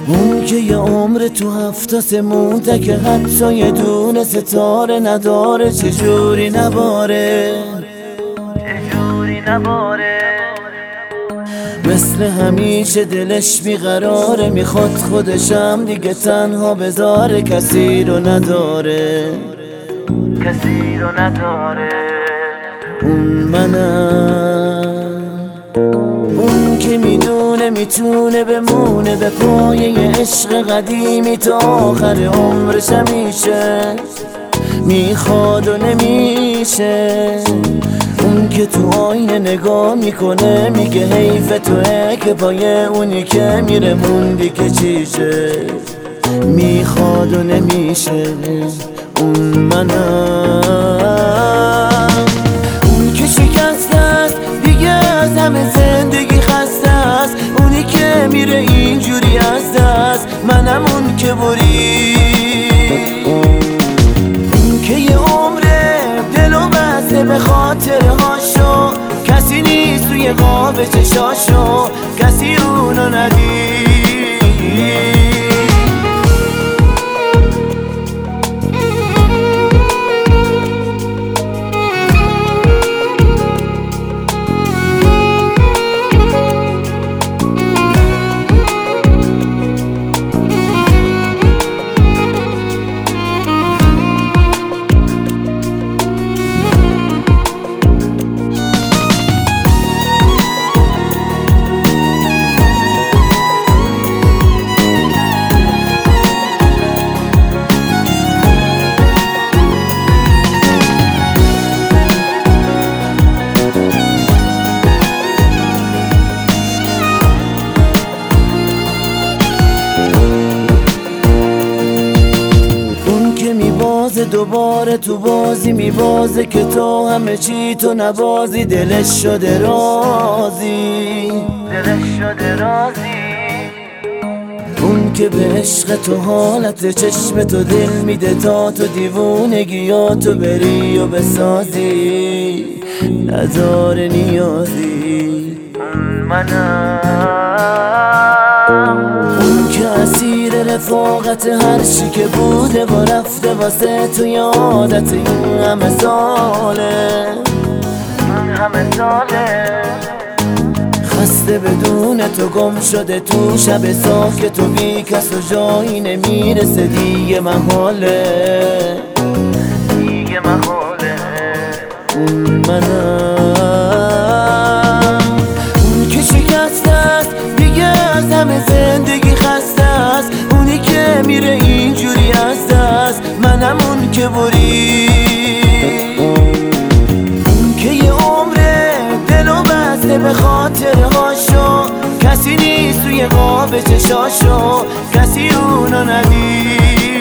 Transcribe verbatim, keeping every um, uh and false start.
اون که یه عمر تو هفته مونده که حتی یه دونه ستاره نداره، چجوری نباره چجوری نباره. مثل همیشه دلش بیقراره، میخواد خودشم دیگه تنها بذاره، کسی رو نداره کسی رو نداره. اون منم، اون که میدونه میتونه بمونه به پایه عشق قدیمی تا آخر عمرش همیشه، میخواد و نمیشه. اون که تو آینه نگاه میکنه میگه حیف توه که پای اونی که میره موندی که چیشه، میخواد و نمیشه. اون منم، اون که شکسته است دیگه از همه زندگی خسته است، اونی که میره اینجوری از دست، منم اون که برید. اون که یه عمره دلو بسته به خاطر هاشو، کسی نیست توی قاب چشاشو، کسی اونو ندید. دوباره تو بازی میبازه که تو همه چی تو نبازی، دلش شده رازی دلش شده رازی. اون که به عشق تو حالت چشم تو دل میده تا تو دیوونگیاتو بری و بسازی، نداره نیازی. منم، اون که اسیر رفاقت هرچی که بوده و رفته واسه تو یادت این همه ساله این همه ساله. خسته بدون تو گم شده تو شب ساکت و بی کس و جایی نمیرسه دیگه محاله دیگه محاله. اون منم، اون که شکسته است دیگه از همه زندگی خسته است، اونی که میره اینجوری از دست، منم اون که برید. اون که یه عمره دلو بسته به خاطر هاشو، کسی نیست توی قاب چشاشو، کسی اونو ندید.